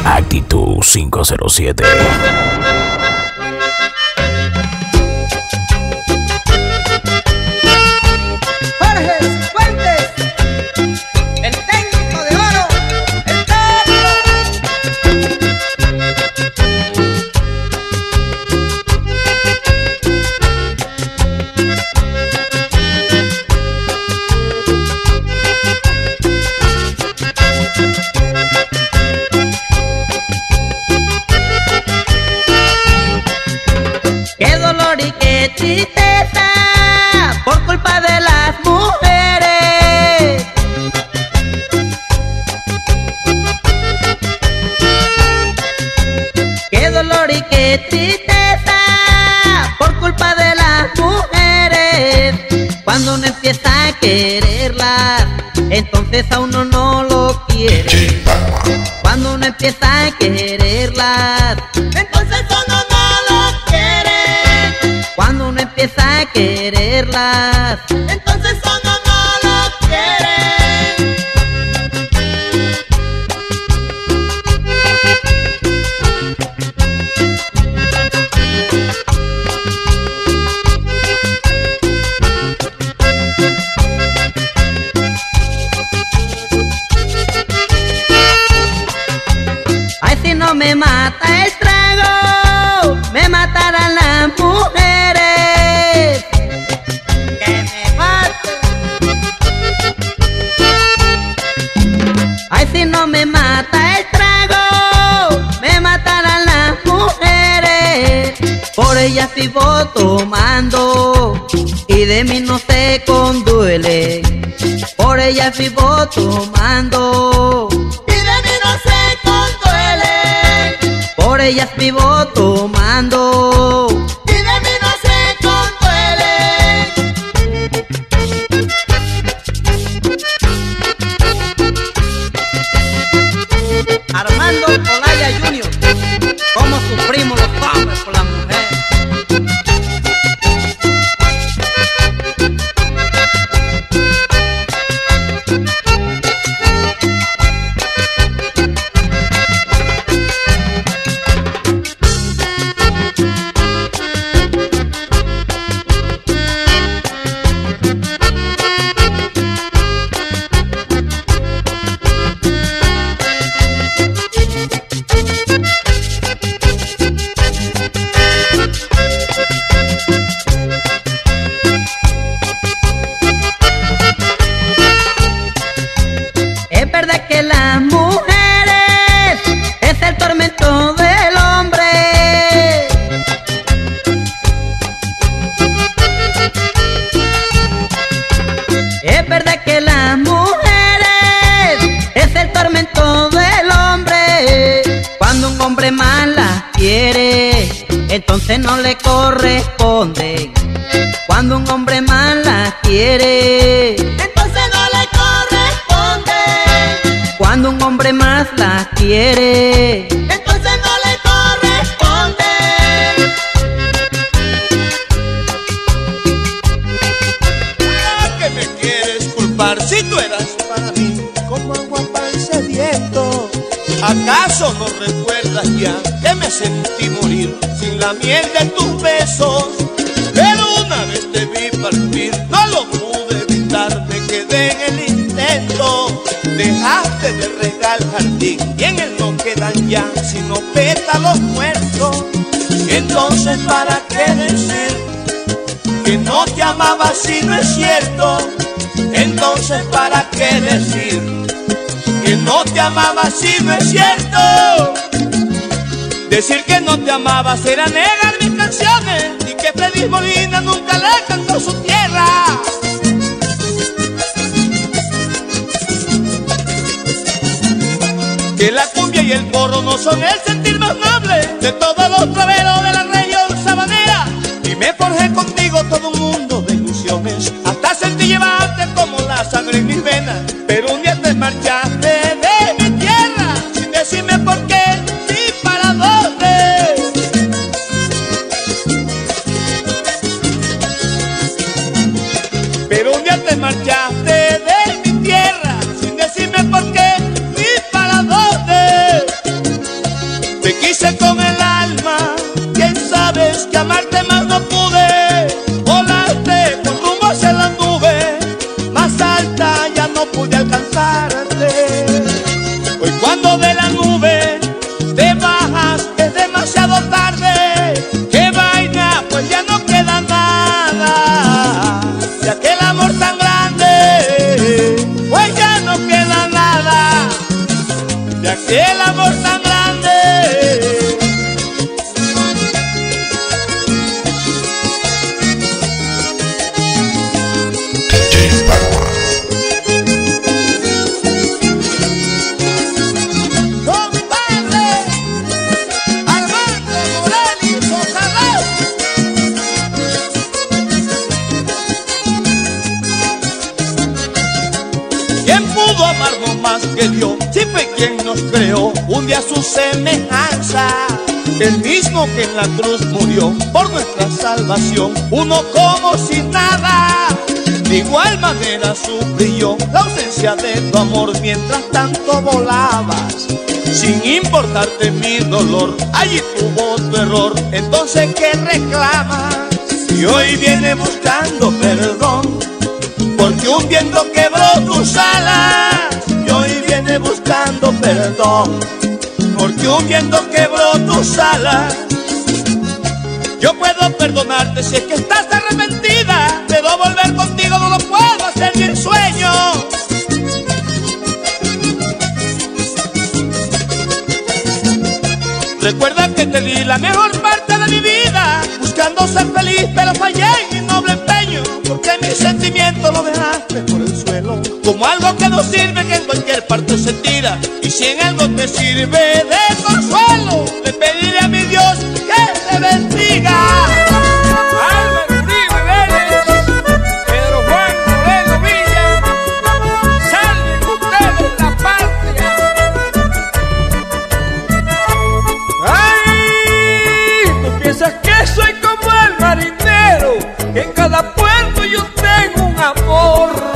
Actitud 507. Jorge Fuentes, el técnico de oro, el Pablo. Qué dolor y qué tristeza por culpa de las mujeres. Qué dolor y qué tristeza por culpa de las mujeres. Cuando uno empieza a quererlas, entonces a uno no lo quiere. Cuando uno empieza a quererlas, entonces uno no lo quiere. Cuando uno empieza a quererlas, entonces uno no lo quiere. Ay, si no me mata el trago, me matarán las mujeres. Que me maten. Ay, si no me mata el trago, me matarán las mujeres. Por ellas vivo tomando y de mí no se conduele. Por ellas vivo tomando y de mí no se conduele. Por ellas vivo tomando y de mí no se conduele. Armando Olaya Jr. ¿Cómo sufrimos los hombres por las mujeres? Es verdad que las mujeres es el tormento del hombre. Es verdad que las mujeres es el tormento del hombre. Cuando un hombre más las quiere, entonces no le corresponde. Cuando un hombre más las quiere, entonces no le corresponde. Cuando un hombre más las quiere, entonces no le corresponde. ¿Para qué me quieres culpar si tú eras para mí como agua para el sediento? ¿Acaso no recuerdas ya que me sentí morir sin la miel de tus besos? Pero una vez te vi partir, no lo pude evitar, me quedé en el intento. Dejaste de regar el jardín y en él no quedan ya sino pétalos muertos. Entonces, ¿para qué decir que no te amaba si no es cierto? Entonces, ¿para qué decir que no te amaba si no es cierto? Decir que no te amaba será negar mis canciones y que Freddy Molina nunca le cantó su tierra. Que la cumbia y el porro no son el sentir más noble de todos los traveros de la región sabanera. Y me forjé contigo todo un mundo de ilusiones, hasta sentí llevarte como la sangre en mis venas. Pero un día te marchaste de mi tierra sin decirme por qué ni para dónde. Pero un día te marchaste de mi tierra sin decirme por qué ni para dónde. amor tan grande. ¿Quién pudo amarnos más que Dios? Si fue quien nos creó un día a su semejanza, el mismo que en la cruz murió por nuestra salvación, uno como si nada. De igual manera sufrí yo la ausencia de tu amor mientras tanto volabas, sin importarte mi dolor. Allí tuvo tu error, entonces ¿qué reclamas? Y hoy viene buscando perdón, porque un viento quebró tus alas. Y hoy viene buscando perdón, porque un viento quebró tus alas. Yo puedo perdonarte si es que estás arrepentida, pero volver contigo no lo puedo hacer ni en sueño. Recuerda que te di la mejor parte de mi vida, buscando ser feliz, pero fallé en mi noble empeño, porque mis sentimientos lo dejaste por el suelo, como algo que no sirve, que en cualquier parte se tira. Y si en algo te sirve de consuelo, le pediré a mi Dios que te bendiga. Álvaro Uribe Vélez, Pedro Juan Moreno Villa, salven ustedes la patria. Ay, tú piensas que soy como el marinero, que en cada puerto yo tengo un amor.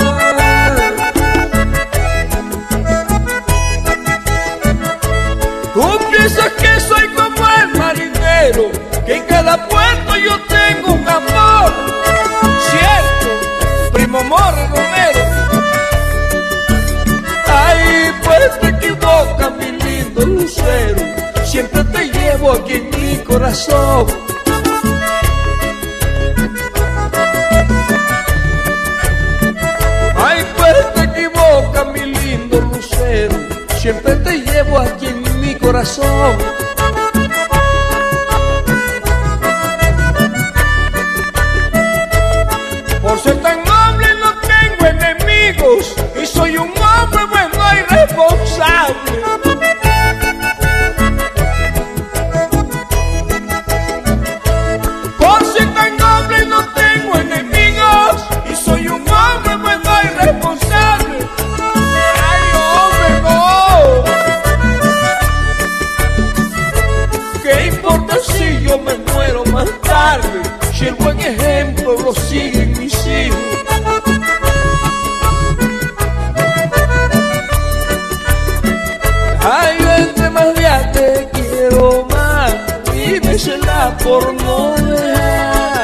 Tú piensas que soy como el marinero, que en cada puerto yo tengo un amor. Cierto, primo Morro Romero. Ay, pues te equivocas, mi lindo lucero, siempre te llevo aquí en mi corazón. Ay, pues te equivocas, mi lindo lucero, siempre te llevo aquí en mi corazón. Por ser tan noble no tengo enemigos, y soy un hombre bueno y responsable. Por ser tan noble no tengo enemigos, y soy un hombre bueno y responsable. Ay, hombre, no. ¿Qué importa si yo me muero más tarde, si el buen ejemplo lo siguen mis hijos? Ay, yo entre más días te quiero más, y me cela por no dejar.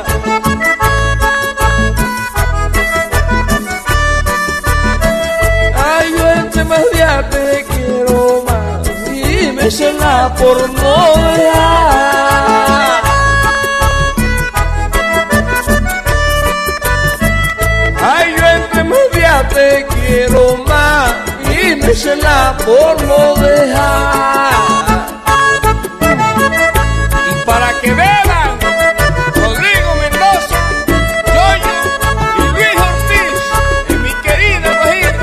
Ay, yo entre más días te quiero más, y me cela por no dejar. Ay, yo entre más días te quiero más, y me cela por no dejar. Y para que vean, Rodrigo Mendoza, Yoyo y Luis Ortiz, y mi querida Guajira.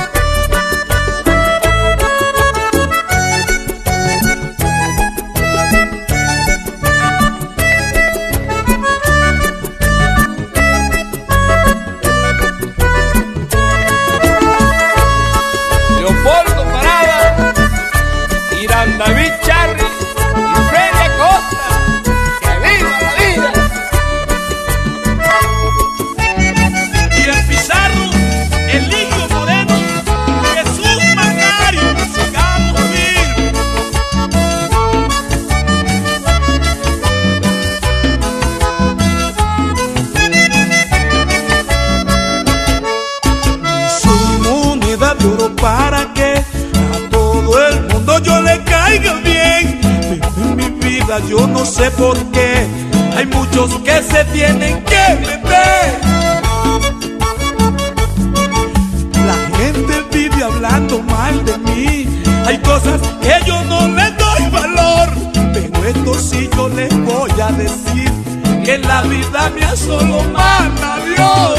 Leopoldo Parada, Irán David Charri y Freddy Acosta. ¡Que viva la vida! Y el Pizarro, Eligio Moreno, Jesús Magario, sigamos firmes. Soy moneda de oro para que a todo el mundo yo le caiga bien. Pero en mi vida yo no sé por qué hay muchos que se tienen que meter. La gente vive hablando mal de mí, Hay cosas que yo no le doy valor, pero esto sí yo les voy a decir, que en la vida mía solo manda Dios.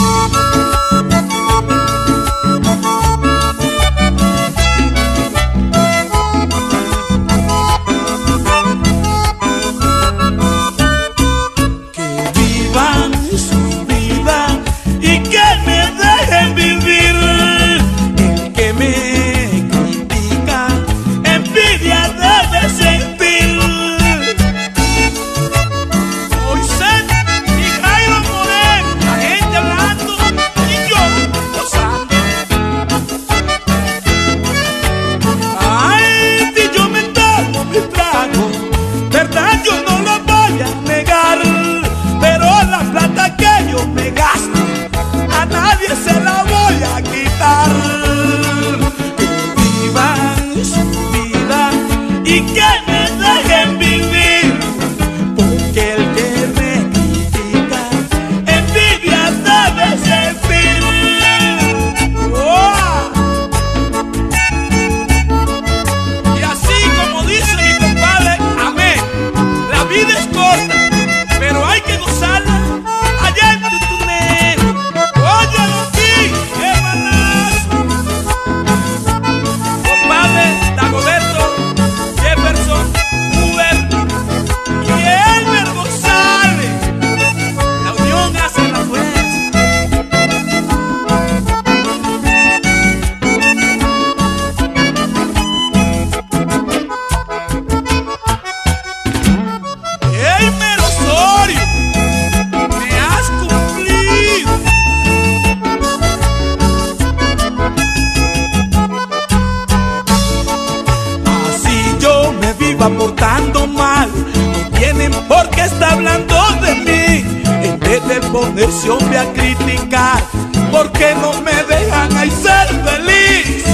Portando mal, no tienen por qué estar hablando de mí. En vez de ponerse hombre a criticar, ¿por qué no me dejan ahí ser feliz?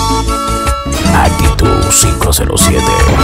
Actitud 507.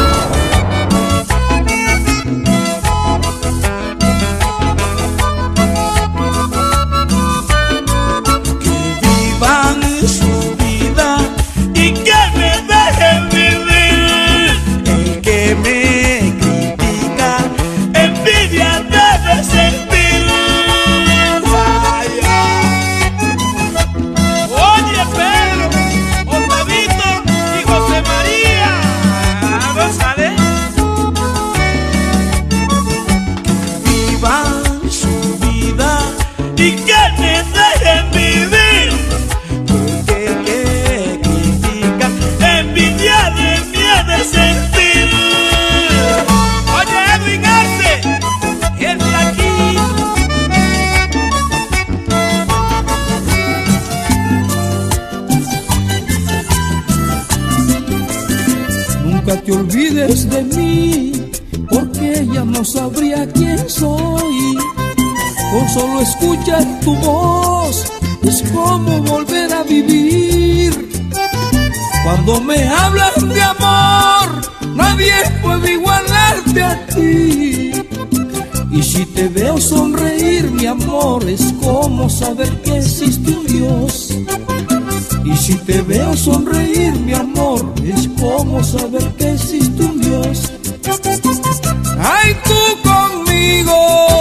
Nunca te olvides de mí, porque ya no sabría quién soy. Con solo escuchar tu voz es como volver a vivir. Cuando me hablas de amor, nadie puede igualarte a ti. Y si te veo sonreír, mi amor, es como saber que existe un Dios. Y si te veo sonreír, mi amor, es como saber que existe un Dios. Ay, tú conmigo,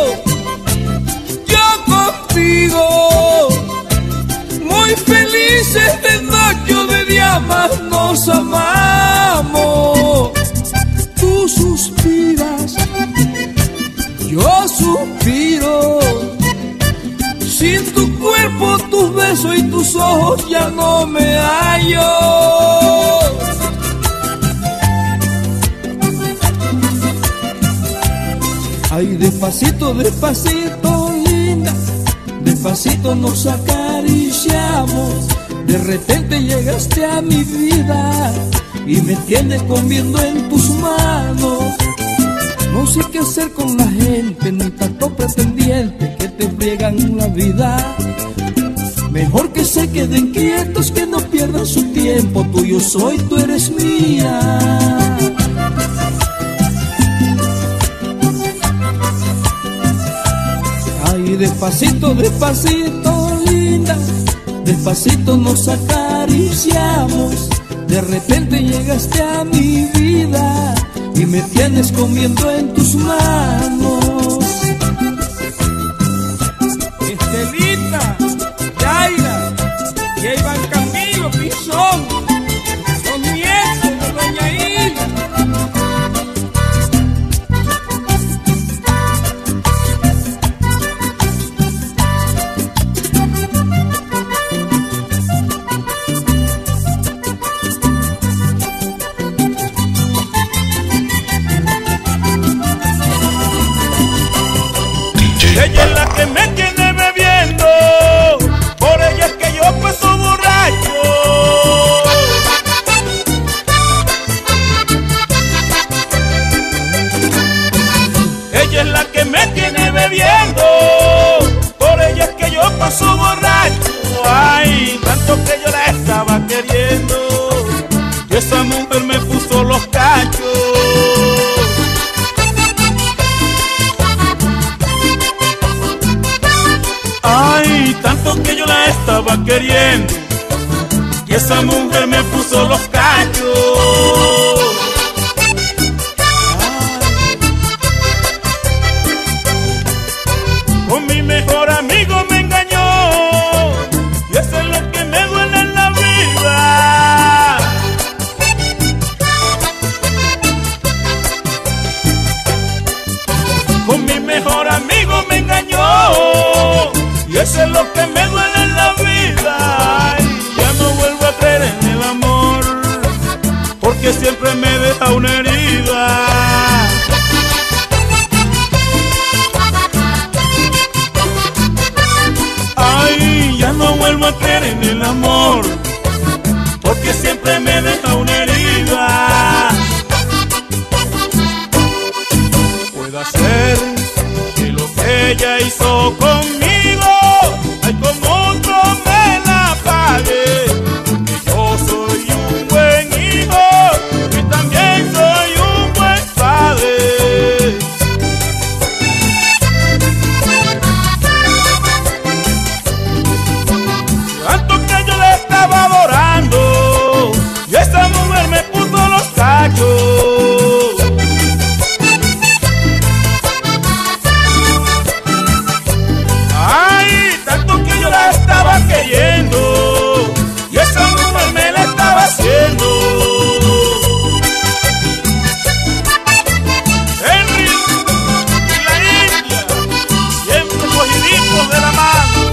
yo contigo, muy felices de noche o de día, más nos amamos. Tú suspiras, yo suspiro, sin tu cuerpo, tus besos y tus ojos ya no me hallo. Ay, despacito, despacito, linda, despacito nos acariciamos. De repente llegaste a mi vida y me tienes comiendo en tus manos. No sé qué hacer con la gente, ni tanto pretendiente que te friegan la vida. Mejor que se queden quietos, que no pierdan su tiempo. Tuyo soy, tú eres mía. Ay, despacito, despacito, linda, despacito nos acariciamos. De repente llegaste a mi vida y me tienes comiendo en tus manos. Estelita, Yaira y Iván Camilo Pinzón, los nietos de Doña Hilda. Ella es la que me tiene bebiendo, por ella es que yo paso borracho. Ella es la que me tiene bebiendo, por ella es que yo paso borracho. Ay, tanto que yo la estaba queriendo, y esa mujer me puso los cachos. Ay, tanto que yo la estaba queriendo, y esa mujer me puso los cachos. Ay, con mi mejor amigo me engañó, y eso es lo que me duele en la vida. Con mi mejor amigo me engañó, y eso es lo que me duele en la vida. Ay, ya no vuelvo a creer en el amor, porque siempre me deja una herida. Ay, ya no vuelvo a creer en el amor, porque siempre me deja una herida. Puede ser que lo que ella hizo conmigo, ay, con otro me la pague, porque yo soy un buen hijo y también soy un buen padre. Tanto que yo le estaba adorando, y esa mujer me puso los cachos. Queriendo, y esa mujer me la estaba haciendo. Henry y la India, siempre cogiditos de la mano.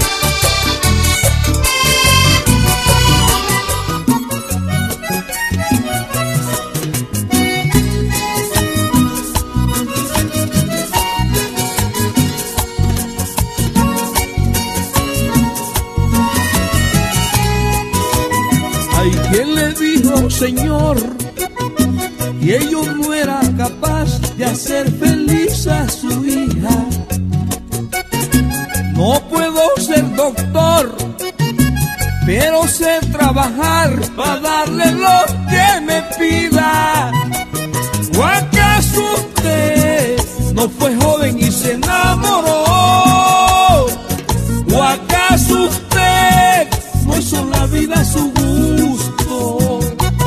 Ay, ¿quién le dijo, Señor, que ellos no era capaz de hacer feliz a su hija? No puedo ser doctor, pero sé trabajar para darle lo que me pida. ¿O acaso usted no fue joven y se enamoró? ¿O acaso usted no hizo la vida a su gusto?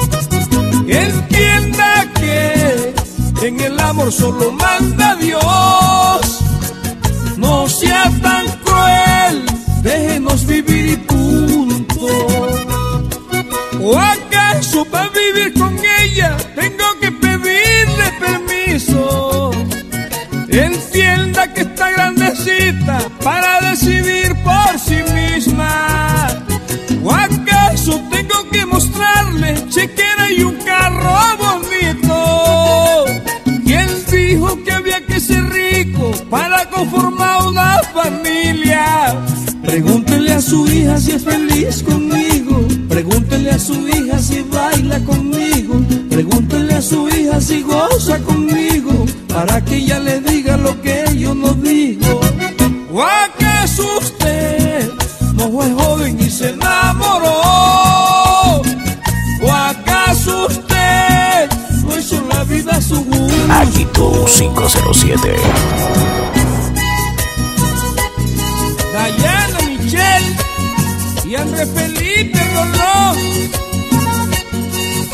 Entienda que en el amor solo manda Dios. No sea tan cruel, déjenos vivir y punto. ¿O acaso para vivir con ella tengo que pedirle permiso? Entienda que está grandecita para decidir por sí misma. ¿O acaso tengo que mostrarle chequera y un carro bonito? ¿Quién dijo que había que ser rico para conformar una familia? Pregúntele a su hija si es feliz conmigo. Pregúntele a su hija si baila conmigo. Pregúntele a su hija si goza conmigo, para que ella le diga lo que yo no digo. ¿O acaso usted no fue joven y se enamoró? ¿O acaso usted no hizo la vida a su gusto? Actitud 507. Dayana, Michelle y Andrés Felipe Rolón.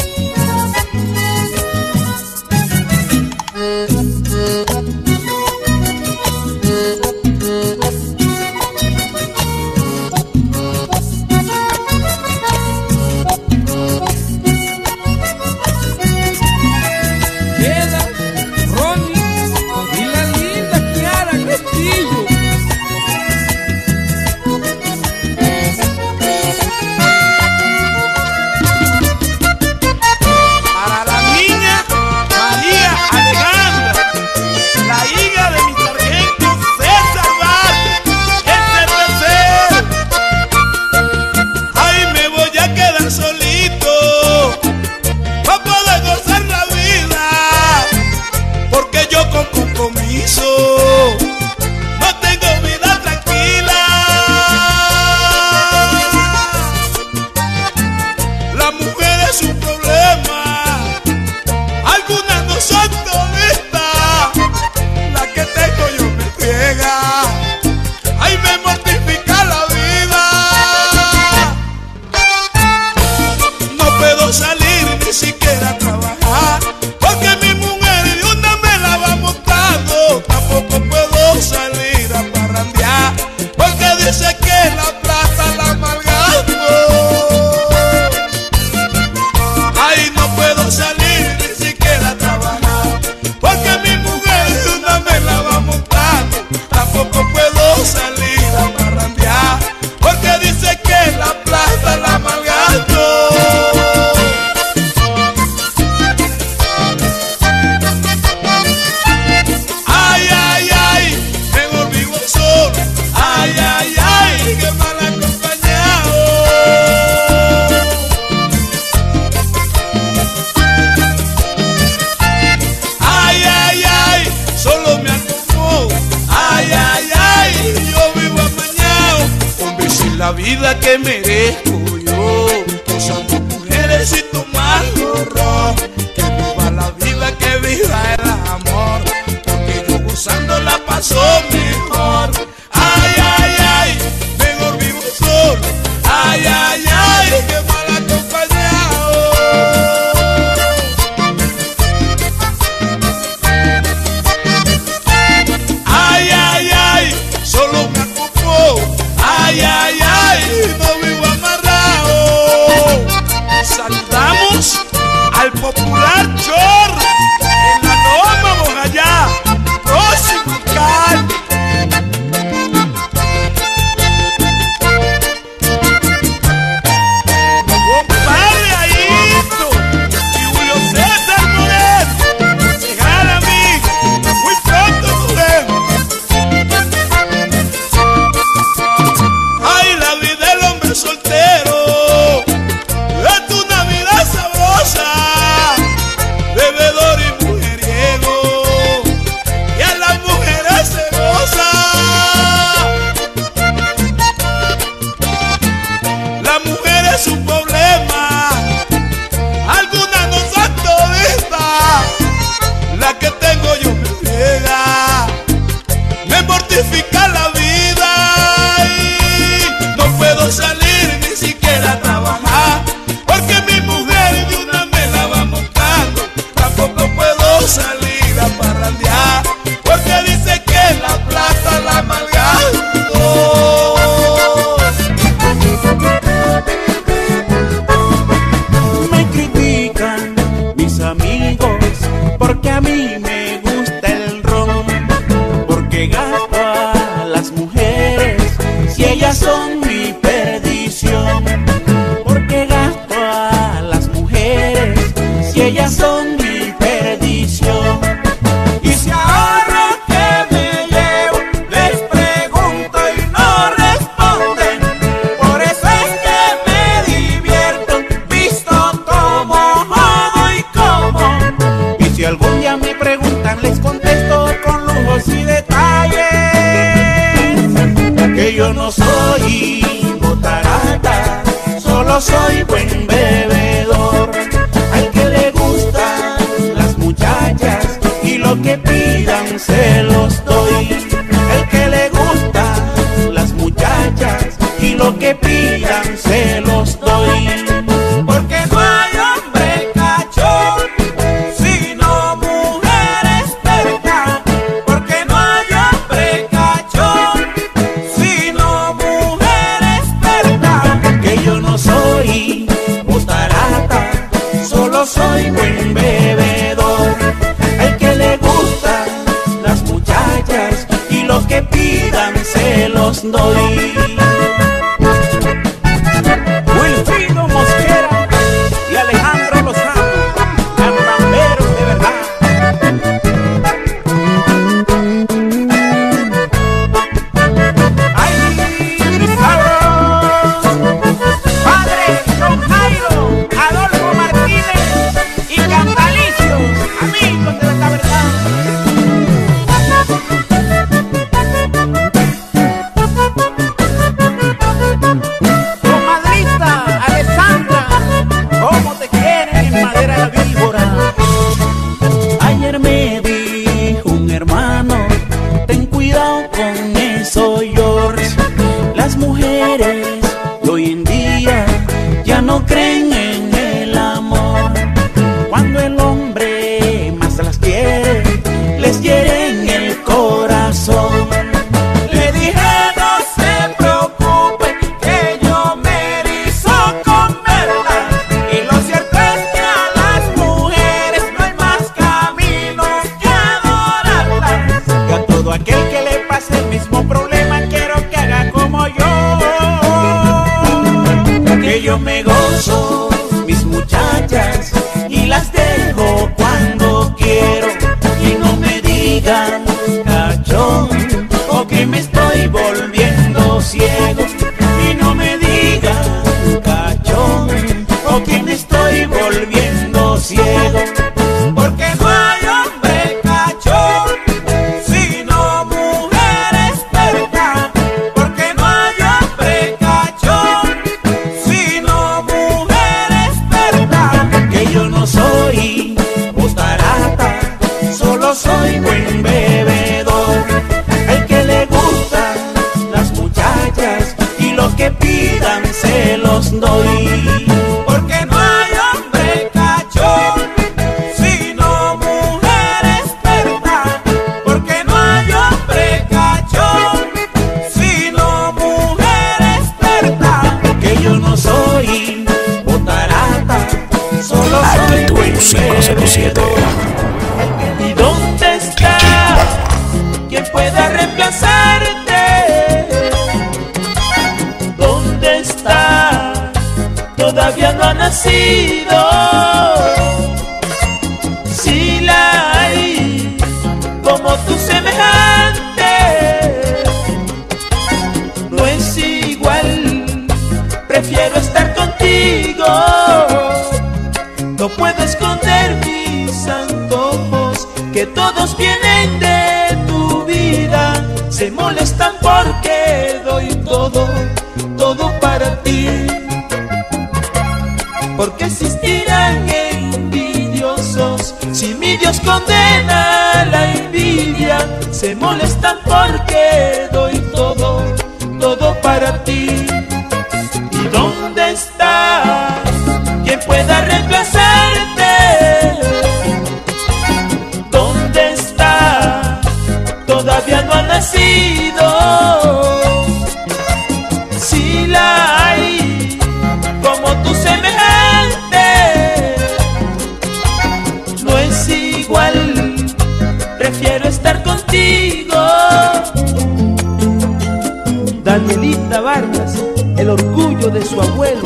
vida que merezco yo, usando mujeres y tomando ron. Que viva la vida, que viva el amor, porque yo gozando la paso mejor. Ay, ay, ay, mejor vivo solo. Ay, ay, ay, qué mal acompañado. Ay, ay, ay, solo me ocupó. Ay, ay, ay, no vivo amarrado. Saludamos al popular Chor en la Loma Bojayá, próximo alcalde. Compadre Aito y Julio César Moreno, llegar a mí, muy pronto nos vemos. Ay, la vida del hombre soltero es una vida sabrosa, bebedor y mujeriego, y a las mujeres se goza. La mujer es un problema, algunas no son todistas. La que tengo yo me friega, me mortifica la vida y no puedo salir ni siquiera a trabajar, porque mi mujer de una me la va montando. Tampoco puedo salir a parrandear, porque dice que la plata la malgasto. Me critican mis amigos porque a mí me gusta el ron, porque gasto a las mujeres si ellas son mi perdición, porque gasto a las mujeres si ellas son mi perdición. Y si ahorro que me llevo, les pregunto y no responden. Por eso es que me divierto, visto como jodo y como. Y si algún día me preguntan, les contesto con lujos y detalles, que yo no soy botarata, solo soy buen bebedor. Al que le gustan las muchachas y lo que pidan se los doy. El que le gustan las muchachas y lo que pidan se los doy. Porque no hay hombre cachón sino mujer experta, porque no hay hombre cachón sino mujer experta. Que yo no soy botarata, solo soy buen bebedor. Al que le gustan las muchachas ¿Y dónde está quien pueda reemplazarte? ¿Dónde está? Todavía no ha nacido. Si la hay como tu semejante, no es igual, prefiero estar contigo. No puedo esconder mis antojos, que todos vienen de tu vida. Se molestan porque doy todo, todo para ti. Porque existirán envidiosos si mi Dios condena la envidia. Se molestan porque doy todo, todo para ti. ¿Y dónde está quien pueda reemplazarte? ¿Dónde está? Todavía no ha nacido. Si la hay como tu semejante, no es igual, prefiero estar contigo. Danielita Vargas, el orgullo de su abuelo.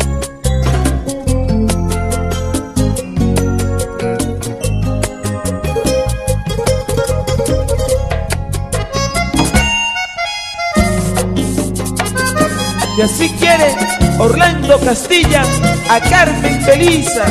Y así quiere Orlando Castilla a Carmen Belisa.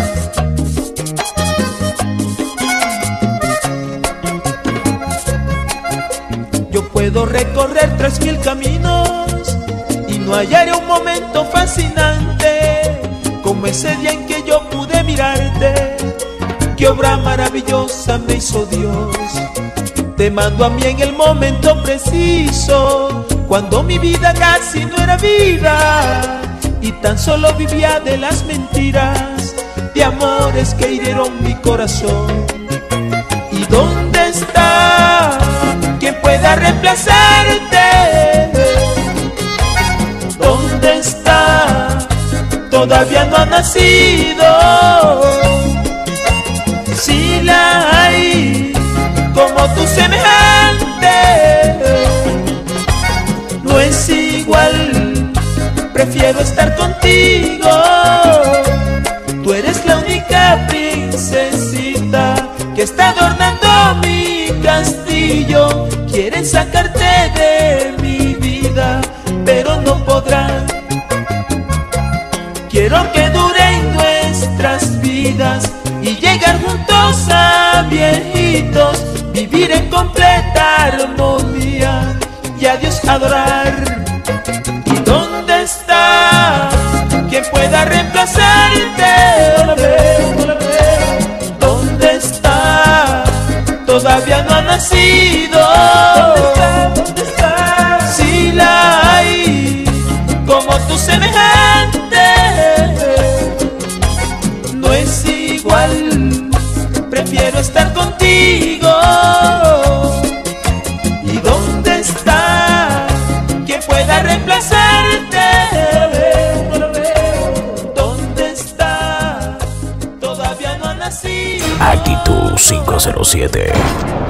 Yo puedo recorrer 3000 caminos y no hallaré un momento fascinante como ese día en que yo pude mirarte. Qué obra maravillosa me hizo Dios. Te mando a mí en el momento preciso, cuando mi vida casi no era vida y tan solo vivía de las mentiras, de amores que hirieron mi corazón. ¿Y dónde está quien pueda reemplazarte? ¿Dónde está? Todavía no ha nacido. Si la hay como tu semejante, no es igual, prefiero estar contigo. Tú eres la única princesita que está adornando mi castillo. Quieren sacarte de mi vida, pero no podrán. Quiero que duren nuestras vidas y llegar juntos a viejitos, vivir en completa armonía y a Dios adorar. ¿Y dónde está quien pueda reemplazarte? ¿Dónde está? Todavía no ha nacido. ¿Dónde está? Si la hay como tu semejante, no es igual, prefiero estar contigo. ¿Y dónde está quien pueda reemplazarte? ¿Dónde está? Todavía no ha nacido. Actitud 507.